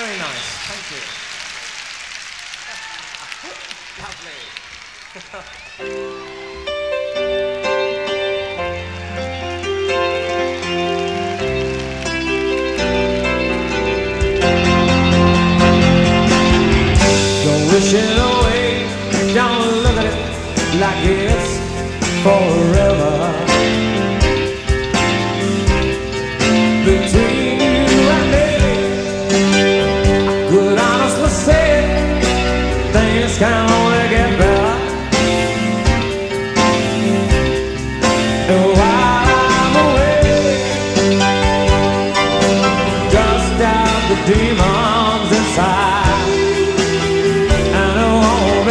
Very nice. Thank you. Don't wish it away. Don't look at it like it's forever. Between you and me, I could honestly say things can only get better.